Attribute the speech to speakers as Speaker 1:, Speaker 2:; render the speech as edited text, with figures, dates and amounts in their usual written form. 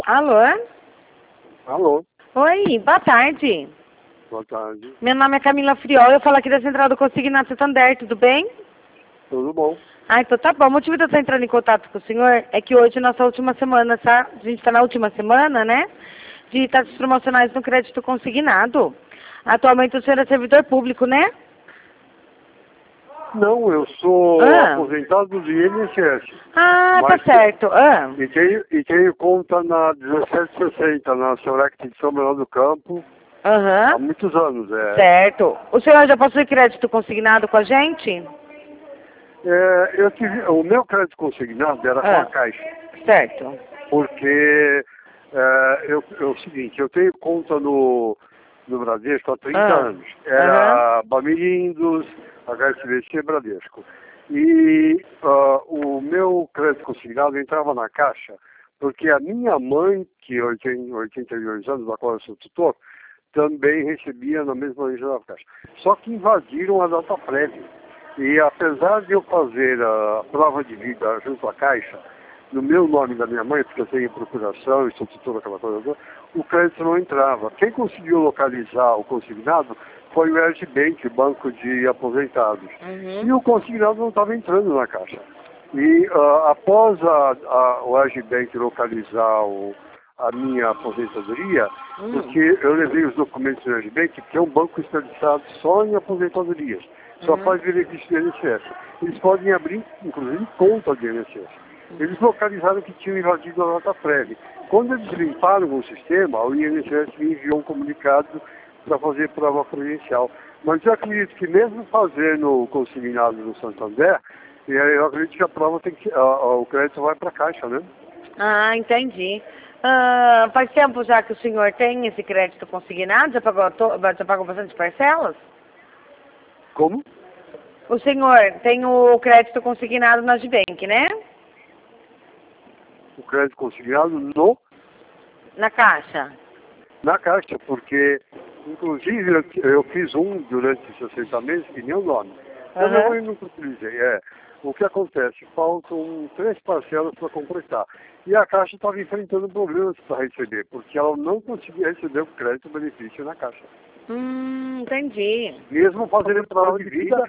Speaker 1: Alô?
Speaker 2: Alô,
Speaker 1: Oi, boa tarde.
Speaker 2: boa tarde.
Speaker 1: Meu nome é Camila Friol, eu falo aqui da Central do Consignado Santander, tudo bem?
Speaker 2: Tudo bom?
Speaker 1: Ah, então tá bom. O motivo de eu estar entrando em contato com o senhor é que hoje, nossa última semana, tá? A gente está na última semana, né? De taxas promocionais no crédito consignado. Atualmente o senhor é servidor público, né?
Speaker 2: Não, eu sou
Speaker 1: Ah.
Speaker 2: aposentado do INSS.
Speaker 1: Ah, tá
Speaker 2: Mas
Speaker 1: certo. Ah.
Speaker 2: e tenho conta na 1760, na Sorec de São Bernardo do Campo,
Speaker 1: Aham.
Speaker 2: há muitos anos.
Speaker 1: Certo. O senhor já possui crédito consignado com a gente?
Speaker 2: O meu crédito consignado era com a Caixa,
Speaker 1: Certo.
Speaker 2: porque é o seguinte, eu tenho conta no Bradesco há 30 anos. Era Bamirindos, HSBC, Bradesco. E o meu crédito consignado entrava na Caixa, porque a minha mãe, que tem 82 anos, da qual eu sou tutor, também recebia na mesma origem da Caixa. Só que invadiram a data prévia. E apesar de eu fazer a prova de vida junto à Caixa, no meu nome da minha mãe, porque eu tenho procuração e sou tutor daquela coisa toda, o crédito não entrava. Quem conseguiu localizar o consignado foi o Erg Bank, o banco de aposentados. E o consignado não estava entrando na Caixa. E após o Erg Bank localizar a minha aposentadoria, porque eu levei os documentos do Erg Bank, que é um banco especializado só em aposentadorias. Só faz benefício do INSS. Eles podem abrir, inclusive, conta do INSS. Eles localizaram que tinham invadido a nota prévia. Quando eles limparam o sistema, o INSS me enviou um comunicado para fazer prova providencial. Mas eu acredito que mesmo fazendo o consignado no Santander, eu acredito que a prova tem que, o crédito vai para a Caixa, né?
Speaker 1: Ah, entendi. Faz tempo já que o senhor tem esse crédito consignado? Já pagou bastante parcelas?
Speaker 2: Como?
Speaker 1: O senhor tem o crédito consignado na Agibank, né?
Speaker 2: O crédito consignado no...
Speaker 1: Na Caixa.
Speaker 2: Na Caixa, porque, inclusive, eu fiz um durante 60 meses, que nem o nome. Mas eu nunca utilizei. O que acontece? Faltam 3 parcelas para completar. E a Caixa estava enfrentando problemas para receber, porque ela não conseguia receber o crédito benefício na Caixa.
Speaker 1: Entendi.
Speaker 2: Mesmo fazendo prova de vida